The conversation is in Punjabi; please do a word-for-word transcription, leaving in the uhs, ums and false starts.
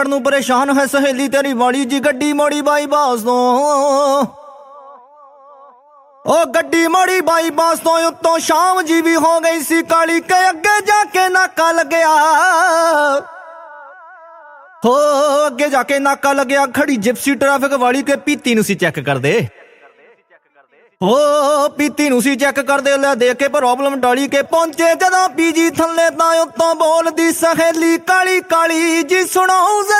ਨੂੰ ਪਰੇਸ਼ਾਨ ਹੈ ਸਹੇਲੀ ਤੇਰੀ ਵਾਲੀ ਜੀ ਗੱਡੀ ਮੋੜੀ ਬਾਈਪਾਸ ਤੋਂ। ਉਹ ਗੱਡੀ ਮੋੜੀ ਬਾਈਪਾਸ ਤੋਂ ਉੱਤੋਂ ਸ਼ਾਮ ਜੀ ਵੀ ਹੋ ਗਈ ਸੀ ਕਾਲੀ ਕੇ ਅੱਗੇ ਜਾ ਕੇ ਨਾਕਾ ਲੱਗਿਆ। ਹੋ ਅੱਗੇ ਜਾ ਕੇ ਨਾਕਾ ਲੱਗਿਆ ਖੜੀ ਜਿਪਸੀ ਟ੍ਰੈਫਿਕ ਵਾਲੀ ਕੇ ਪੀਤੀ ਨੂੰ ਸੀ ਚੈੱਕ ਕਰਦੇ। ਹੋ ਪੀਤੀ ਨੂੰ ਸੀ ਚੈੱਕ ਕਰਦੇ ਲੈ ਦੇਖ ਕੇ ਪ੍ਰੋਬਲਮ ਟਾਲੀ ਕੇ ਪਹੁੰਚੇ ਜਦੋਂ ਪੀਜੀ ਥੱਲੇ ਤਾਂ ਉੱਤੋਂ ਬੋਲਦੀ ਸਹੇਲੀ ਕਾਲੀ ਕਾਲੀ ਜੀ ਸੁਣਾਓ ਜ਼ਰਾ